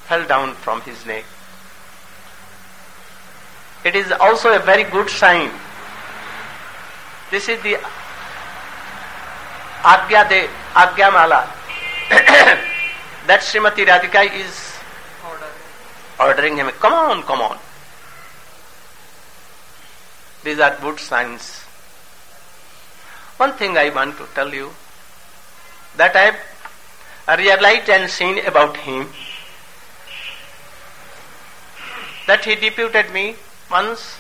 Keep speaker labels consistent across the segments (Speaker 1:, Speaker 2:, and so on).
Speaker 1: fell down from his neck. It is also a very good sign. This is the Agya Mala that Srimati Radhika is ordering him. Come on, come on. These are good signs. One thing I want to tell you, that I have realized and seen about him, that he deputed me once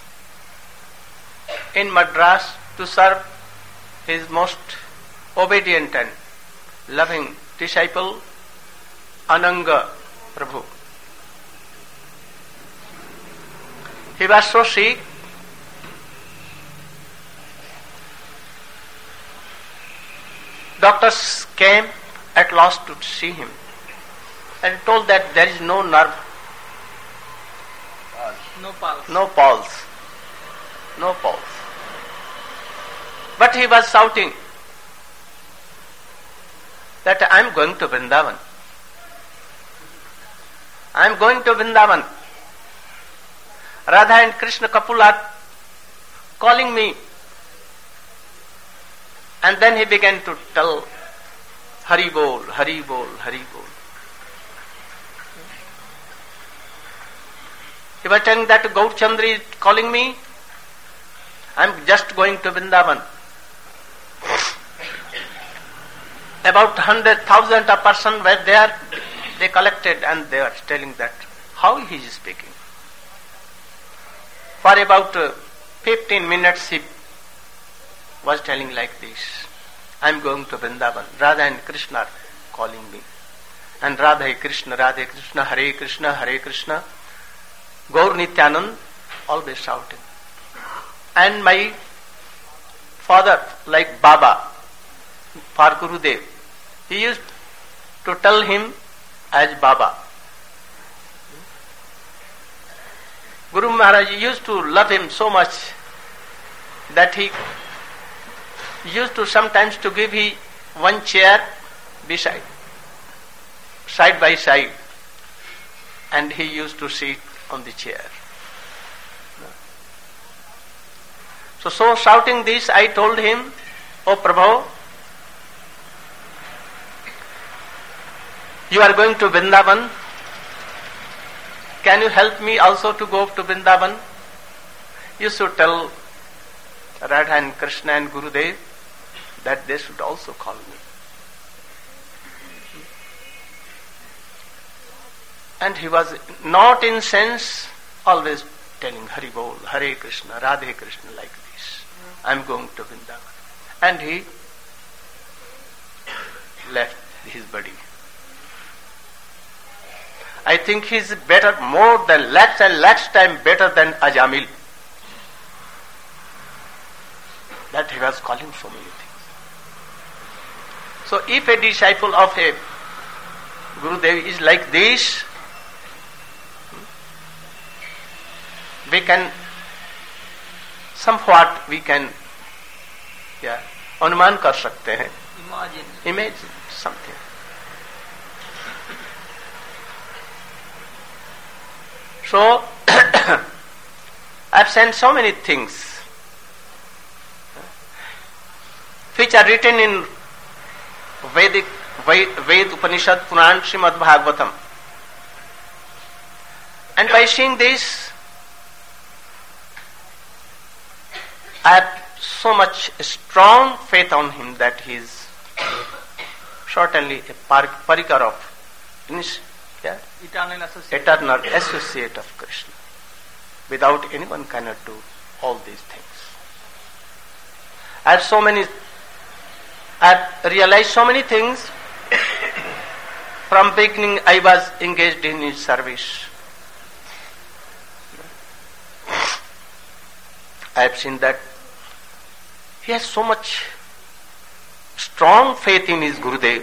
Speaker 1: in Madras to serve his most obedient and loving disciple, Ananga Prabhu. He was so sick. Doctors came at last to see him and told that there is no nerve,
Speaker 2: No pulse.
Speaker 1: no pulse, no pulse. But he was shouting that I am going to Vrindavan. I am going to Vrindavan. Radha and Krishna couple are calling me. And then he began to tell, Hari Bol, Hari Bol, Hari Bol. He was telling that Gaur Chandri is calling me. I am just going to Vrindavan. About 100,000 of persons were there. They collected and they were telling that how he is speaking. For about 15 minutes he was telling like this, I am going to Vrindavan. Radha and Krishna are calling me. And Radha Krishna, Hare Krishna, Hare Krishna. Gaur Nityanand always shouting. And my father, like Baba, for Gurudev, he used to tell him as Baba. Guru Maharaj used to love him so much that he used to sometimes to give him one chair beside, side by side, and he used to sit on the chair. So shouting this, I told him, O Prabhu, you are going to Vrindavan. Can you help me also to go to Vrindavan? You should tell Radha and Krishna and Gurudev that they should also call me. And he was not in sense, always telling Hari Bol, Hare Krishna, Radhe Krishna like this. I am going to Vrindavan. And he left his body. I think he is better, more than lakhs and lakhs times better than Ajamil. That he was calling so many things. So if a disciple of a Gurudev is like this, we can somewhat अनुमान कर सकते हैं. Imagine something. So I've sent so many things which are written in Ved, Upanishad, Puran, Srimad Bhagavatam. And by seeing this, I have so much strong faith on him that he is certainly a parikar of eternal associate of Krishna. Without anyone cannot do all these things. I have realized so many things. From beginning I was engaged in his service. I have seen that he has so much strong faith in his Gurudev.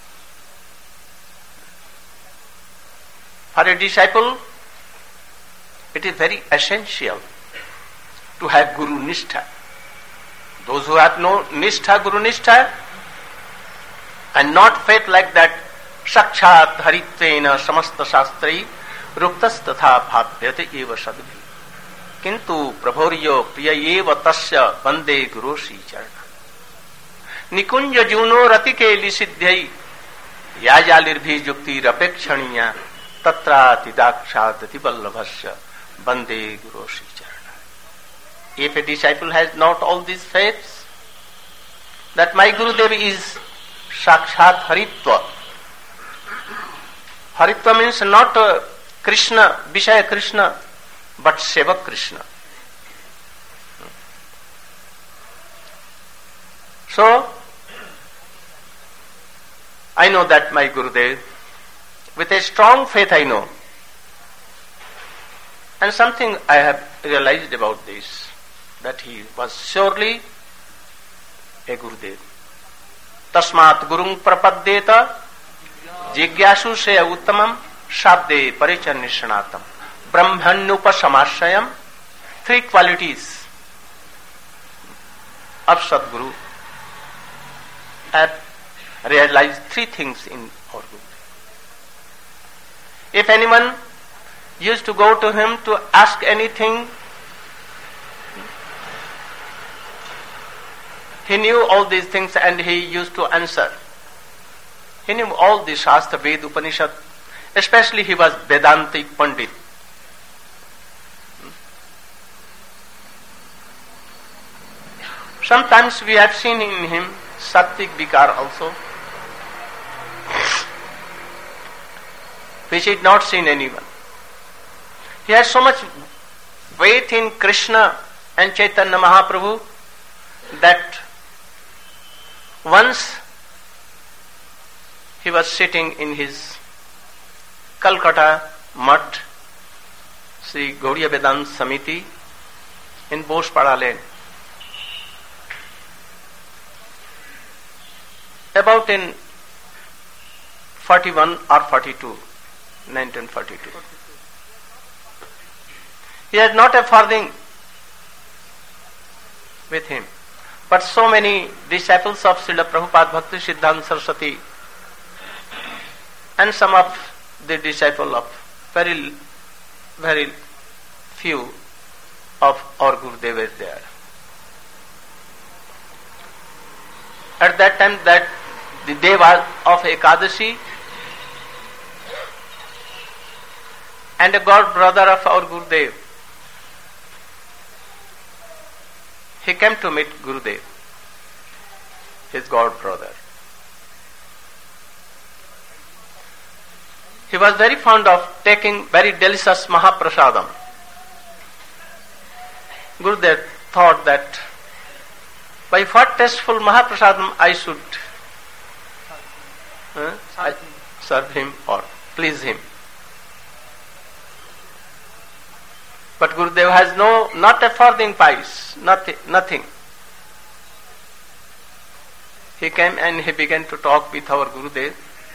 Speaker 1: For a disciple, it is very essential to have Guru Nishtha. Those who have no Nishtha, Guru Nishtha, and not faith like that, साक्षात् हरित्वेन समस्त शास्त्रै रुक्तस्तथा भाव्यते एव सद्भिः किंतु प्रभोर्यो प्रिय एव तस्य वंदे गुरु श्रीचरण निकुंज Juno रतिके लिसिद्ध्यै याजालिर्भिजुक्तिरपेक्षणीया तत्रातिदाक्षादति वल्लभस्य Vande Guru Sricharan. If a disciple has not all these faiths, that my Gurudev is Sakshat Haritva. Haritva means not Krishna, Vishaya Krishna, but Sevak Krishna. So, I know that my Gurudev, with a strong faith I know, and something I have realized about this, that he was surely a Gurudev. Tasmat Gurung Prapadyeta Jigyasu Seya Uttamam Shabde Parichanishanatam Brahmanyupashamashayam. Three qualities of Sadguru. I have realized three things in our Guru. If anyone used to go to him to ask anything, he knew all these things and he used to answer. He knew all the Shastra, Ved, Upanishad. Especially he was Vedantic Pandit. Sometimes we have seen in him Sattvik Vikar also, which he had not seen anyone. He has so much faith in Krishna and Chaitanya Mahaprabhu that once he was sitting in his Calcutta Mutt, Sri Gaudiya Vedanta Samiti in Bospada Lane. About in 41 or 42, 1942. He had not a farthing with him. But so many disciples of Srila Prabhupada Bhakti Siddhanta Saraswati and some of the disciples of very few of our Gurudev were there. At that time, that the day was of Ekadashi, and a god brother of our Gurudev, he came to meet Gurudev, his god brother. He was very fond of taking very delicious Mahaprasadam. Gurudev thought that by what tasteful Mahaprasadam I should serve him or please him. But Gurudev has not a farthing pice, nothing. He came and he began to talk with our Gurudev.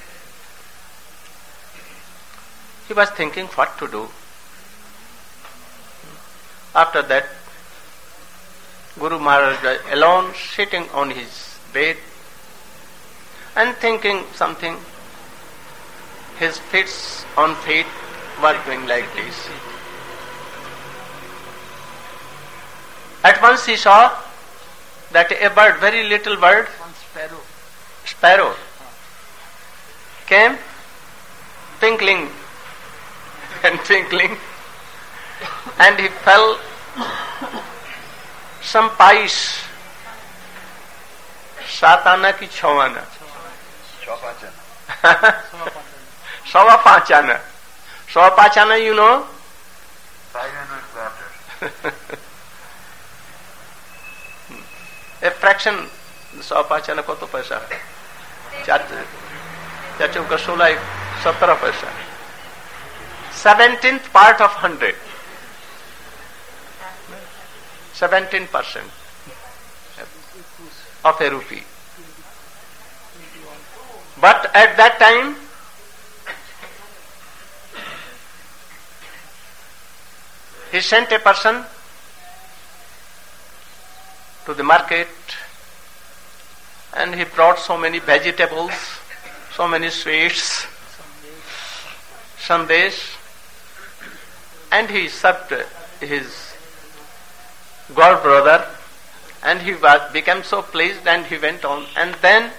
Speaker 1: He was thinking what to do. After that, Guru Maharaj was alone sitting on his bed and thinking something. His feet were doing like this. At once he saw that a bird, very little bird, sparrow, came twinkling and twinkling, and he fell some pice, Satana ki Chhavana. Sawa Pachana. Sawa Pachana, you know? 500 a fraction, 100 কত পয়সা? 4 চৌকা 16, 17 পয়সা. 17th part of 100. 17% of a rupee. But at that time, he sent a person to the market and he brought so many vegetables so many sweets, sandesh, and he served his god brother, and he became so pleased, and he went on. And then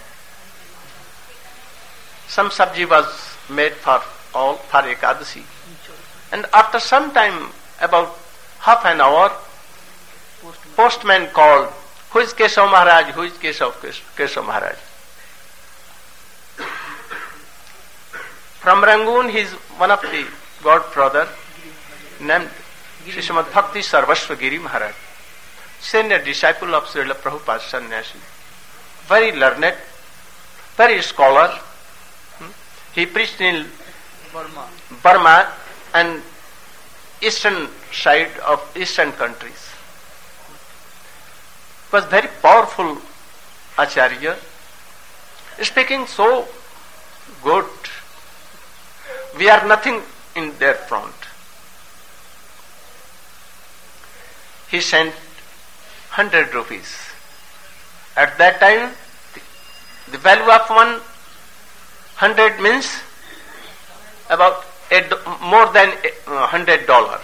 Speaker 1: some sabji was made for Ekadasi. And after some time, about half an hour, postman called, "Who is Keshav Maharaj? Who is Keshav Maharaj?" From Rangoon, he is one of the god brother named Srimad Bhakti Sarvasva Giri Maharaj, senior disciple of Srila Prabhupada Sannyasi, very learned, very scholar. He preached in Burma and eastern side of eastern countries. Was very powerful Acharya, speaking so good. We are nothing in their front. He sent 100 rupees. At that time, the value of 100 means about more than $100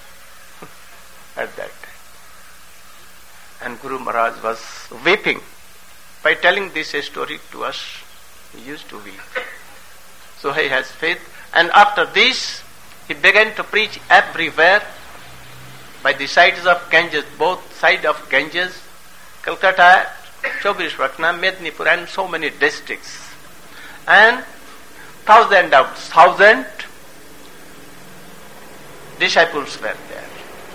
Speaker 1: at that time. And Guru Maharaj was weeping. By telling this story to us, he used to weep. So he has faith. And after this, he began to preach everywhere by the sides of Ganges, both sides of Ganges, Calcutta, Chowbishwatna, Mednipur, and so many districts. And thousand disciples were there.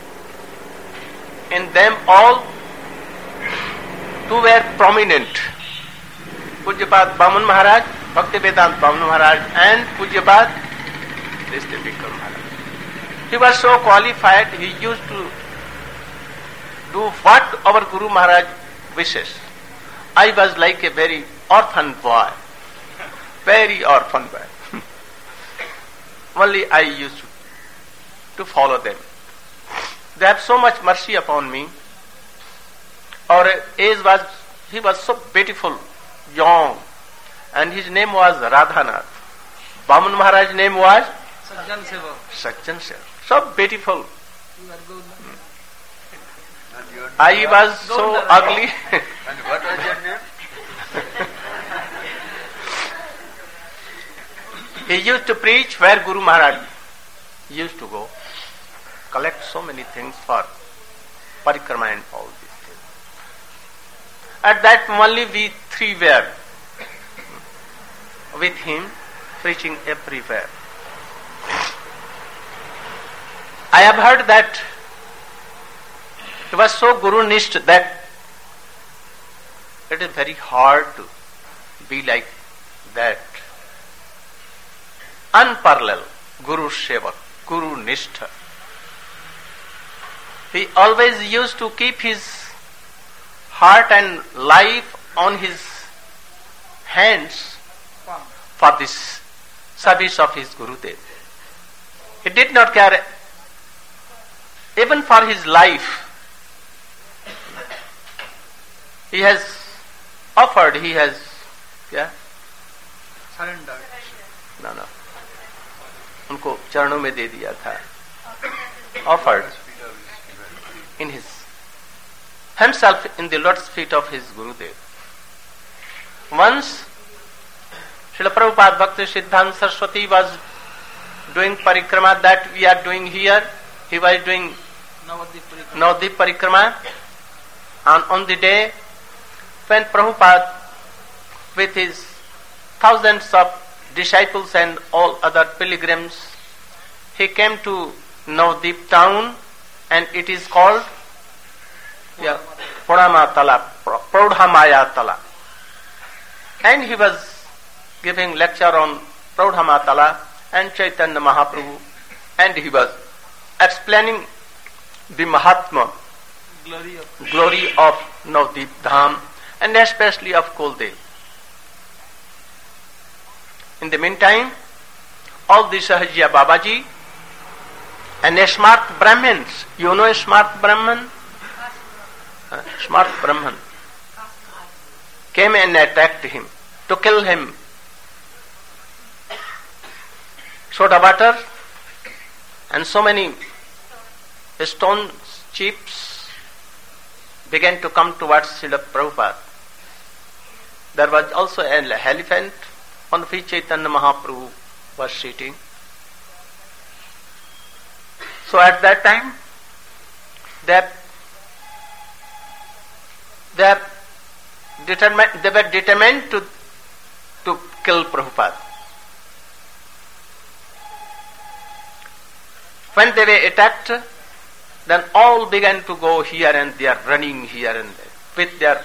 Speaker 1: In them all, two were prominent. Pujyapad Baman Maharaj, Bhaktivedanta Baman Maharaj, and Pujyapad Rishtipikar Maharaj. He was so qualified, he used to do what our Guru Maharaj wishes. I was like a very orphan boy. Very orphan boy. Only I used to follow them. They have so much mercy upon me. Our age was, he was so beautiful, young, and his name was Radhanath. Baman Maharaj's name was Sajjan Seva. So beautiful. I was so ugly.
Speaker 2: And what was your name?
Speaker 1: He used to preach where Guru Maharaj used to go, collect so many things for parikrama and all these things. At that only we three were with him, preaching everywhere. I have heard that he was so Guru-nisht that it is very hard to be like that. Unparalleled Guru Sevak, Guru Nishtha. He always used to keep his heart and life on his hands for this service of his Gurudev. He did not care even for his life. He has offered, he has
Speaker 2: surrendered.
Speaker 1: No. उनको चरणों में दे दिया था. Offered in his himself in the lotus feet of his Gurudev. Once Srila Prabhupada Bhakti Siddhanta Saraswati was doing parikrama that we are doing here. He was doing Navadvip parikrama, and on the day when Prabhupada with his thousands of disciples and all other pilgrims, he came to Navadvip town, and it is called Praudhamaya Tala. And he was giving lecture on Praudhamaya Tala and Chaitanya Mahaprabhu, and he was explaining the Mahatma, glory of Navadvip Dham, and especially of Kuldev. In the meantime, all the Sahajya Babaji and smart Brahmins, you know smart Brahman? Smart Brahman came and attacked him to kill him soda water and so many stone chips began to come towards Srila Prabhupada. There was also an elephant on which Chaitanya Mahaprabhu was sitting. So at that time, they were determined to kill Prabhupada. When they were attacked, then all began to go here and there, running here and there, with their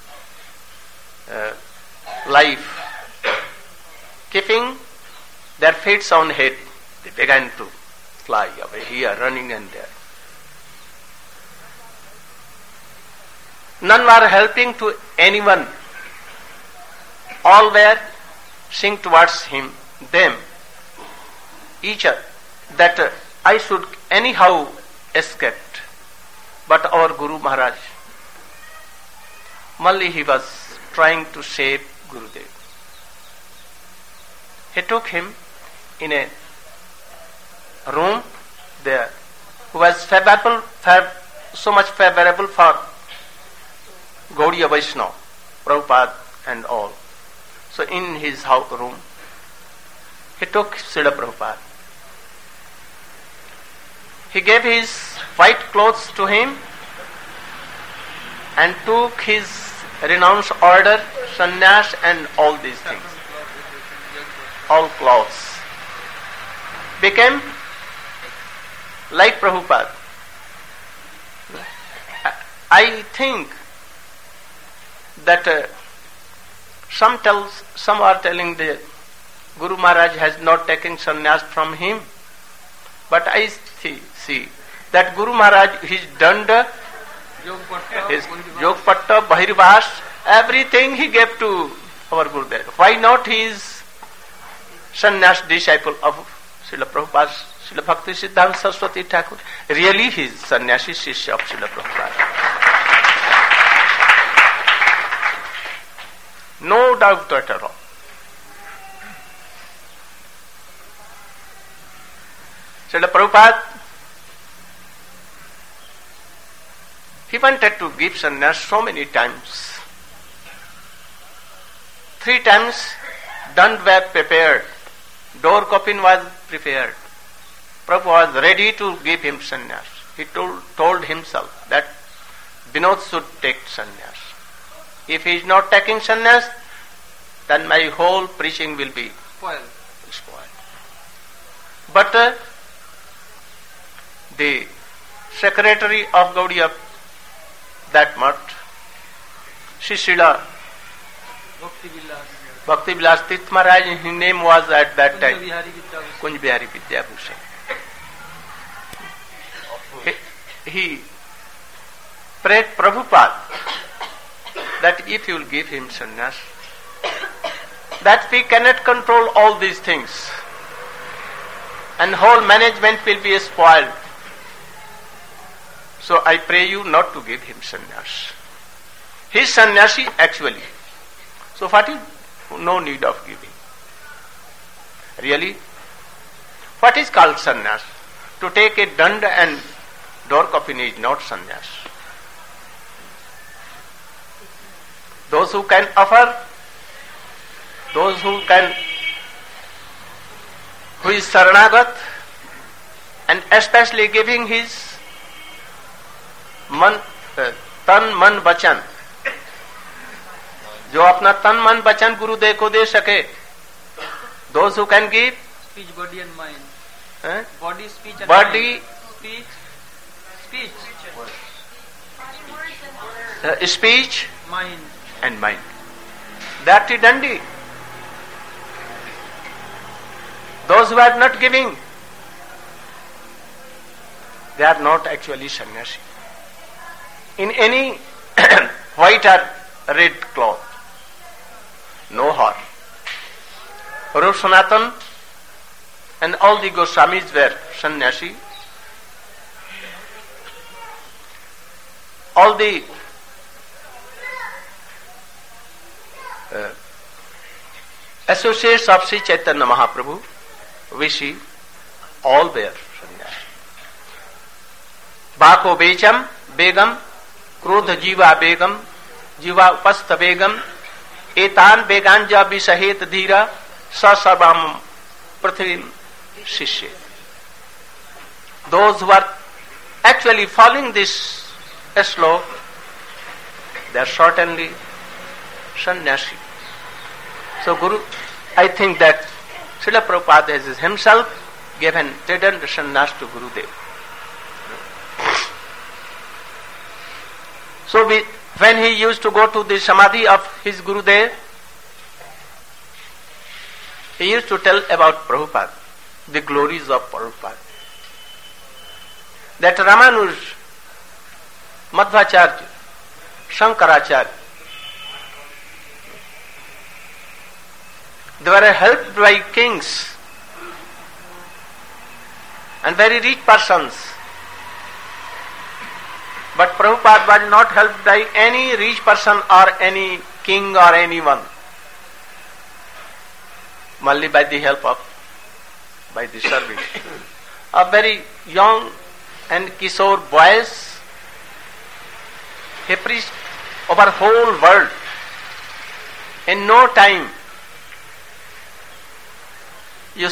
Speaker 1: life, keeping their feet on head. They began to fly away here, running and there. None were helping to anyone. All were seeing towards them, each other, that I should anyhow escape. But our Guru Maharaj, Malli, he was trying to save Gurudev. He took him in a room there, who was so much favorable for Gaudiya Vaishnava, Prabhupada and all. So in his room, he took Srila Prabhupada. He gave his white clothes to him and took his renounce order, sannyas and all these things. All clothes. Became like Prabhupada. I think that some are telling the Guru Maharaj has not taken sannyas from him, but I see that Guru Maharaj, his danda, his yogpatta, bahirvas, everything he gave to our Gurudev. Why not he is sannyas disciple of Srila Prabhupada, Srila Bhakti Siddhanta Saraswati Thakur? Really he is sannyasi shishya of Srila Prabhupada. No doubt at all. Srila Prabhupada, he wanted to give sannyas so many times. 3 times dand were prepared, door coffin was prepared. Prabhupada was ready to give him sannyas. He told himself that Vinod should take sannyas. If he is not taking sannyas, then my whole preaching will be spoiled. But the secretary of Gaudiya, that mutt, Srila Bhakti Vilas Tirth Maharaj, his name was at that time Kunj Bihari Vidyabhushan. He prayed Prabhupada that if you will give him sannyas, that we cannot control all these things and whole management will be spoiled. So I pray you not to give him sannyas. He is sannyasi actually. So what is no need of giving? Really? What is called sannyas? To take a dand and door coffin is not sannyas. Those who can offer, those who is saranagat and especially giving his tan man bachan, जो अपना तन मन वचन गुरुदेव को दे सके, those who can give
Speaker 2: speech, body and mind,
Speaker 1: body,
Speaker 2: speech,
Speaker 1: speech
Speaker 2: mind
Speaker 1: and mind. That is dandi. Those who are not giving, they are not actually sannyasi. In any white or red cloth, no harm. Rup Sanatan and all the Goswamis were sannyasi. All the associates of Sri Chaitanya Mahaprabhu we see all wear sannyas. Bako Becham, Begam, Krodha Jiva Begam, Jiva Upastha Begam, Etan Beganja Bisahet Dhira, Sasabam Prithvim Shishya. Those who are actually following this slok, they are certainly sannyasi. So Guru, I think that Srila Prabhupada has himself given Trident sannyas to Gurudev. So when he used to go to the samadhi of his Gurudev, he used to tell about Prabhupada, the glories of Prabhupada. That Ramanuj, Madhvacharya, Shankaracharya, they were helped by kings and very rich persons. But Prabhupada was not helped by any rich person or any king or anyone. Only by the help of, by the service. A very young and Kishore boys, he preached over whole world. In no time, you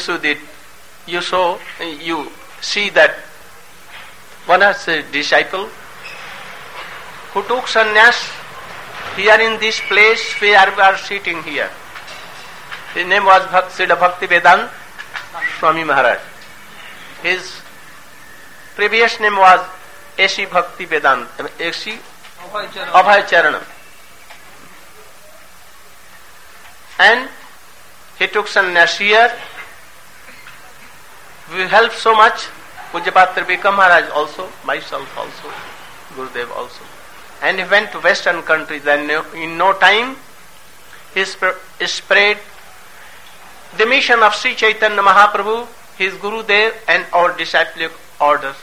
Speaker 1: see that one has a disciple who took sannyas here in this place where we are sitting here. His name was Siddha Bhakti Vedanta Swami Maharaj. His previous name was A.C. Bhakti Vedanta, A.C. Abhay Charana. And he took sannyas here. We helped so much, Pujyapat Tribhikam Maharaj also, myself also, Gurudev also. And he went to Western countries, and in no time he spread the mission of Sri Chaitanya Mahaprabhu, his Gurudev and our disciplic orders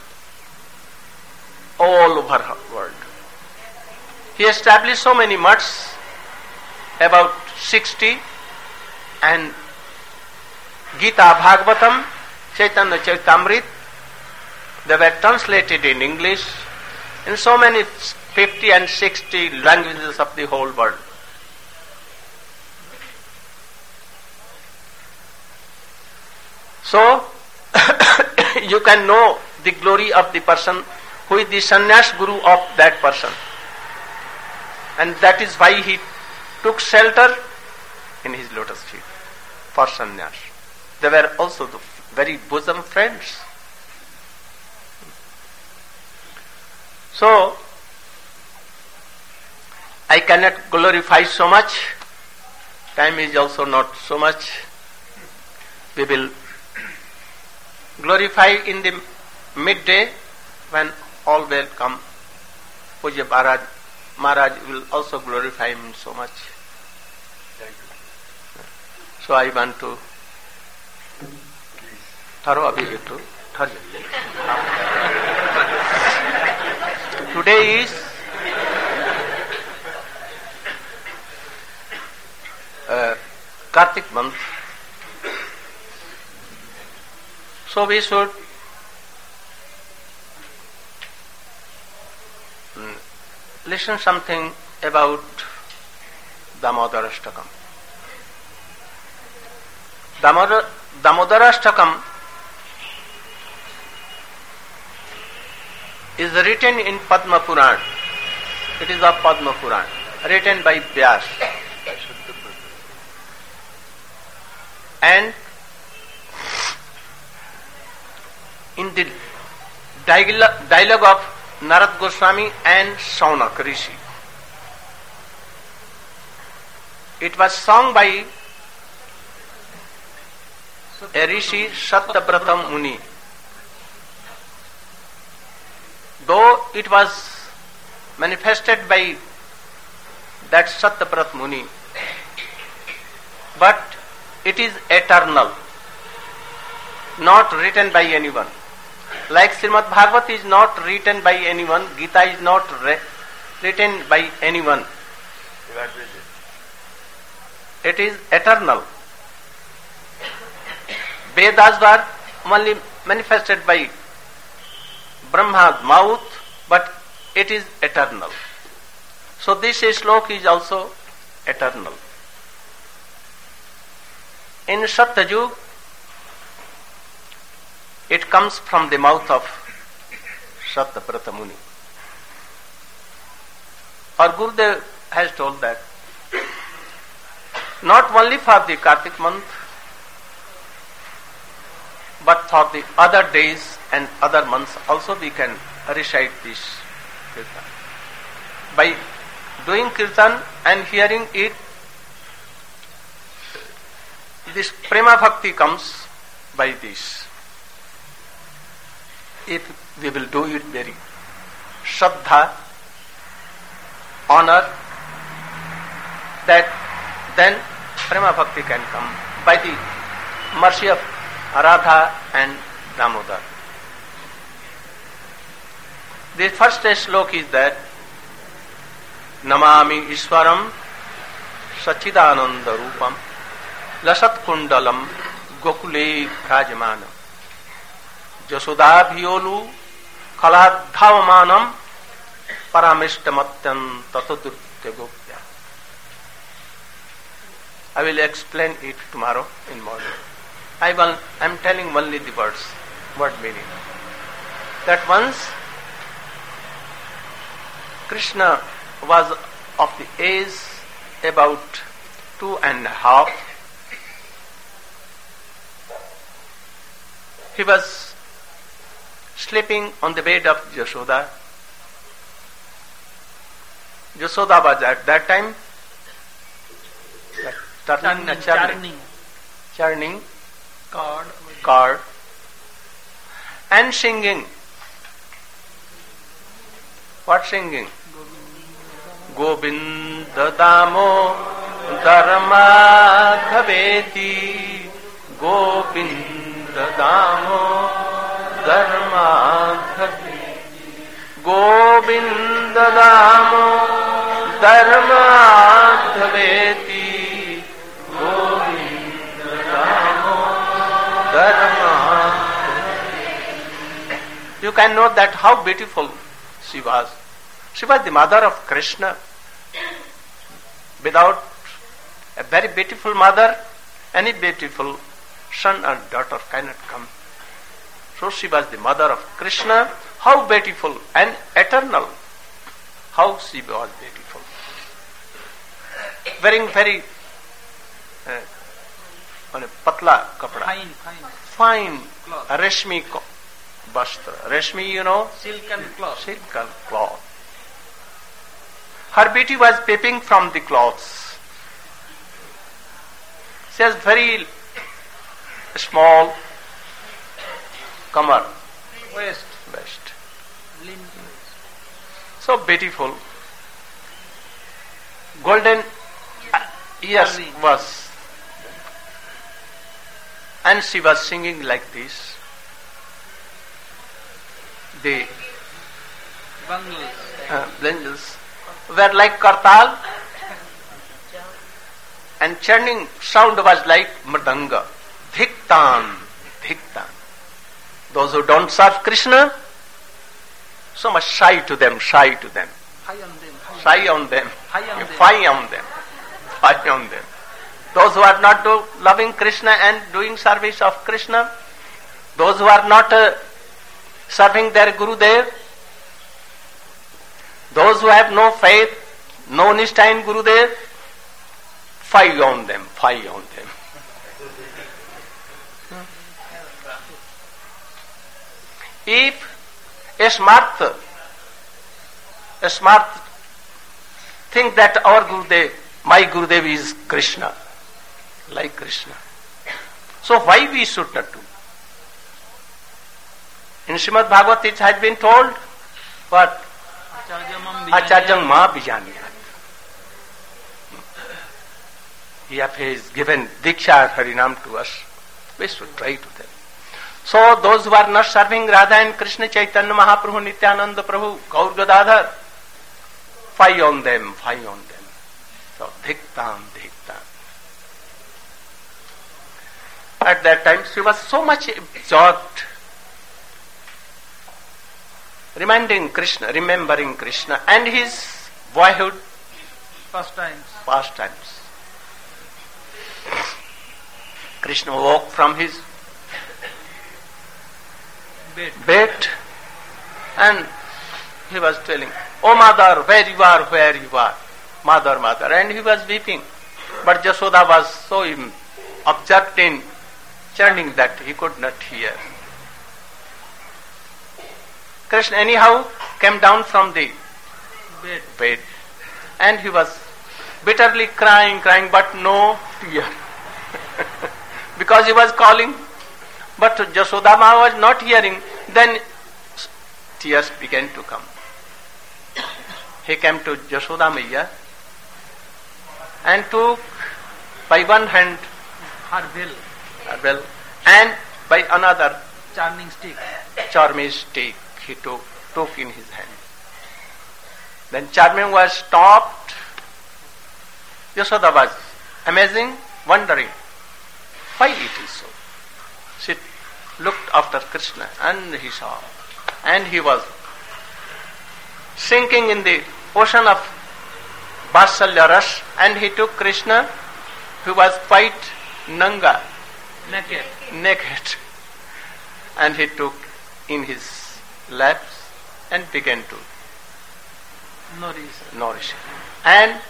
Speaker 1: all over the world. He established so many mutts, about 60, and Gita Bhagavatam, Chaitanya Charitamrita, they were translated in English in so many 50 and 60 languages of the whole world. So, you can know the glory of the person who is the sannyas guru of that person. And that is why he took shelter in his lotus feet for sannyas. They were also the very bosom friends. So, I cannot glorify so much. Time is also not so much. We will glorify in the midday when all will come. Pujya Maharaj will also glorify him so much. So I want to today is Kartik month. So we should listen something about Damodarashtakam. Damodarashtakam is written in Padma Puran. It is of Padma Puran, written by Vyas. And in the dialogue of Narad Goswami and Saunak Rishi, it was sung by a Rishi, Satyabrata Muni. Though it was manifested by that Satyabrata Muni, but it is eternal, not written by anyone. Like Srimad Bhagavat is not written by anyone, Gita is not written by anyone. It is eternal. Vedas were only manifested by Brahma's mouth, but it is eternal. So this slok is also eternal. In Satyajug, it comes from the mouth of Satyavrata Muni. Or Gurudev has told that not only for the Kartik month, but for the other days and other months also we can recite this kirtan. By doing kirtan and hearing it, this prema bhakti comes by this. If we will do it very shraddha, honor, that then prema bhakti can come by the mercy of Radha and Damodar. The first slok is that Namami Ishwaram Sachidananda Rupam Lasat Kundalam Gokule Bhrajamanam Jasoda Bhiolu Kaladhavamanam Paramishtamatyan Tatadurtya Gopya. I will explain it tomorrow in morning. I am telling only the word meaning. That once Krishna was of the age about 2.5. He was sleeping on the bed of Yashoda. Yashoda was at that time churning cord and singing. What singing? Govinda Damo Dharma Dhaveti Govinda Damo Dharma Dhaveti Govinda Damo Dharma Dhaveti Govinda Damo Dharma. You can know that how beautiful she was. She was the mother of Krishna. Without a very beautiful mother, any beautiful son or daughter cannot come. So she was the mother of Krishna. How beautiful and eternal. How she was beautiful. Wearing very on a patla kapda. Fine reshmi vastra. Reshmi, you know?
Speaker 2: Silken cloth.
Speaker 1: Silken cloth. Her beauty was peeping from the cloths. She has very small kamar,
Speaker 2: Waist.
Speaker 1: So beautiful. Golden ears was, and she was singing like this. The bangles were like kartal, and churning sound was like mridanga. Dhiktan, dhiktan. Those who don't serve Krishna, so much shy to them. Fie on them. Those who are not loving Krishna and doing service of Krishna, those who are not serving their Gurudev, those who have no faith, no nishta in Gurudev, fie on them. If a smart think that our Gurudev, my Gurudev is Krishna, like Krishna, so why we should not do? In Srimad Bhagavad it has been told, what? Acharyam ma bijanyat. He has given Diksha Harinam to us. We should try to them. So those who are not serving Radha and Krishna Chaitanya Mahaprabhu Nityananda Prabhu Gaur Gadadhar, fie on them. So dhiktam. At that time, she was so much absorbed, remembering Krishna and his boyhood pastimes. Krishna woke from his bed and he was telling, "Oh mother, where you are, mother, mother," and he was weeping. But Jashoda was so absorbed in chanting that he could not hear. Krishna anyhow came down from the bed and he was bitterly crying, but no tear. Because he was calling, but Jashoda Ma was not hearing. Then tears began to come. He came to Jashoda Maiya and took by one hand her bell and by another charming stick he took in his hand. Then charming was stopped. Yashoda was amazing, wondering why it is so. She looked after Krishna and he saw, and he was sinking in the ocean of Vatsalya Ras, and he took Krishna, who was quite nanga, naked, and he took in his laps and began to nourish him. And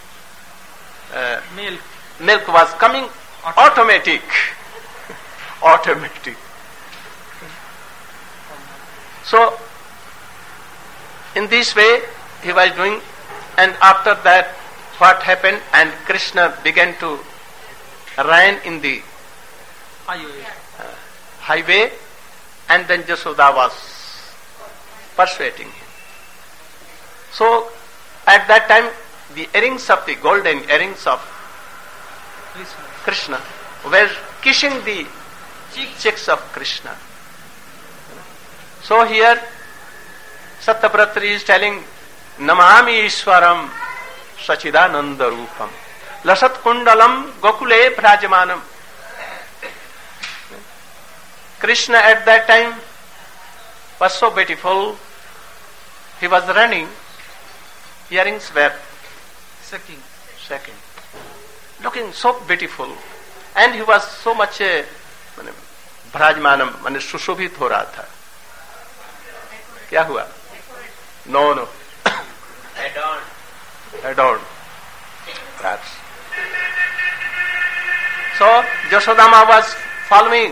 Speaker 1: milk was coming automatic. So in this way he was doing, and after that what happened, and Krishna began to run in the highway, and then Jashoda was persuading him. So at that time the golden earrings of Krishna were kissing the cheeks of Krishna. So here Satyabratri is telling, "Namami Ishwaram Sachidananda Rupam Lasat Kundalam Gokule Bhrajamanam." Krishna at that time was so beautiful. He was running, earrings were shaking, looking so beautiful, and he was so much Bhrajmanam, माने सुशोभित हो रहा था. क्या हुआ? No. Adorned. Perhaps. So Jashodama was following.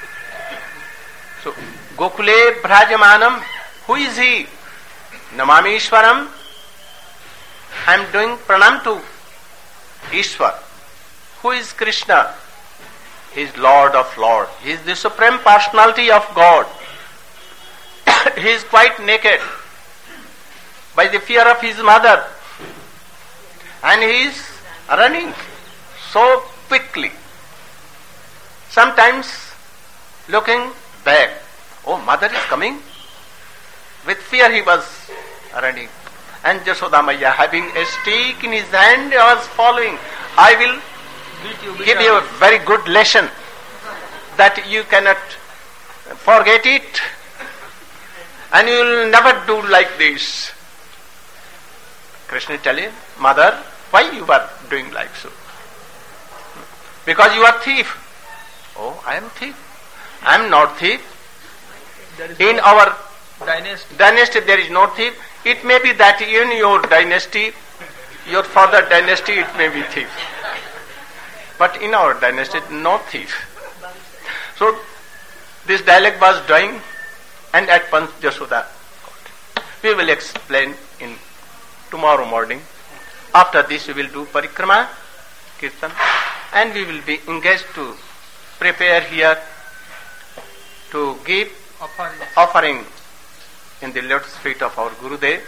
Speaker 1: So Gokule Bhrajamanam, who is he? Namami Ishwaram. I am doing pranam to Ishwar. Who is Krishna? He is Lord of Lords. He is the Supreme Personality of God. He is quite naked by the fear of his mother, and he is running so quickly. Sometimes looking back, oh, mother is coming. With fear he was running, and Jashoda Maiya having a stick in his hand was following. I will give you a very good lesson that you cannot forget it, and you will never do like this. Krishna telling, "Mother, why you are doing like so?" "Because you are thief." "Oh, I am thief." "I am not thief. In our dynasty there is no thief. It may be that in your dynasty, your father dynasty, it may be thief. But in our dynasty, no thief." So this dialogue was doing, and at once Jashoda. We will explain in tomorrow morning. After this we will do parikrama, kirtan, and we will be engaged to prepare here to give offering in the lotus feet of our Gurudev,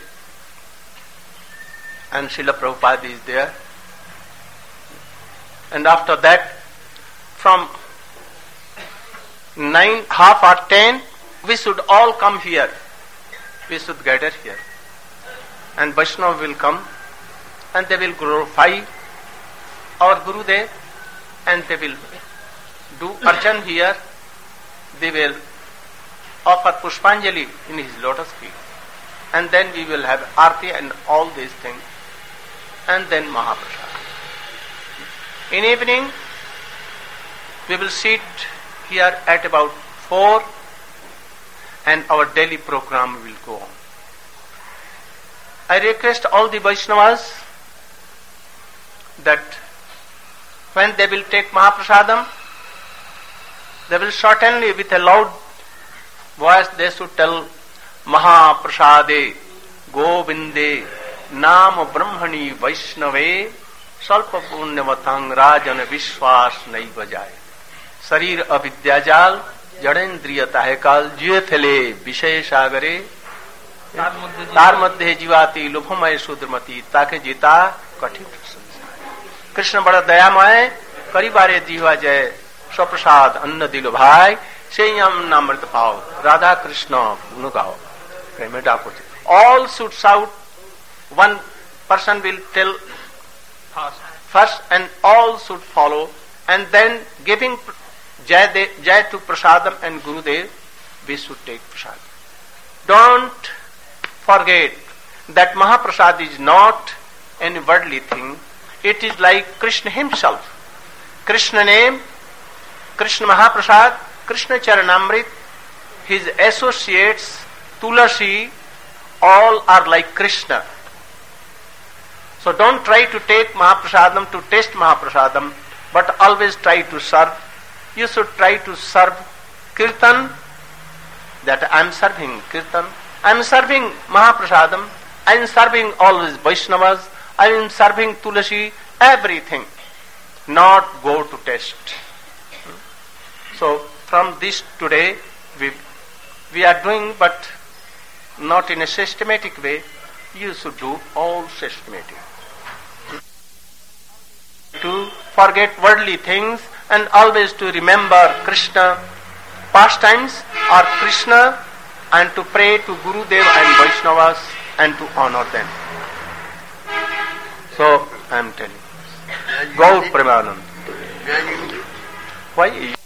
Speaker 1: and Srila Prabhupada is there. And after that, from 9, half or 10, we should all come here. We should gather here. And Vaishnava will come, and they will glorify our Gurudev, and they will do archan here, they will offer Pushpanjali in his lotus feet. And then we will have Arti and all these things. And then Mahaprasad. In evening, we will sit here at about 4 and our daily program will go on. I request all the Vaishnavas that when they will take Mahaprasadam, they will certainly with a loud voice they should tell Mahaprasade Govinde Nam Brahmani Vaishnave Salpa Punyavatang Rajan Vishwas Naiva Jai. Sarir Avidyajal Jadendriyata hai kal jiye thele Vishay Sagare तार मध्य जीवाती लुभमय शूद्रमती ताके जीता कठिन संसार. कृष्ण बड़ा दयामय करी बारे जीवा जय स्वप्रसाद अन्न दिलो भाई से हम नामृत पाओ राधा कृष्ण गुण गाओ. All should shout. One person will tell first and all should follow, and then giving jai to prasadam and Gurudev, we should take prasad. Don't forget that Mahaprasad is not any worldly thing. It is like Krishna himself. Krishna name, Krishna Mahaprasad, Krishna Charanamrit, his associates, Tulasi, all are like Krishna. So don't try to take Mahaprasadam to taste Mahaprasadam, but always try to serve. You should try to serve Kirtan, that I am serving Kirtan. I am serving Mahaprasadam, I am serving always Vaishnavas, I am serving Tulasi, everything. Not go to test. So from this today, we are doing, but not in a systematic way. You should do all systematic. To forget worldly things and always to remember Krishna pastimes or Krishna, and to pray to Gurudev and Vaishnavas and to honor them. So I am telling. Gaur Premanand. Why?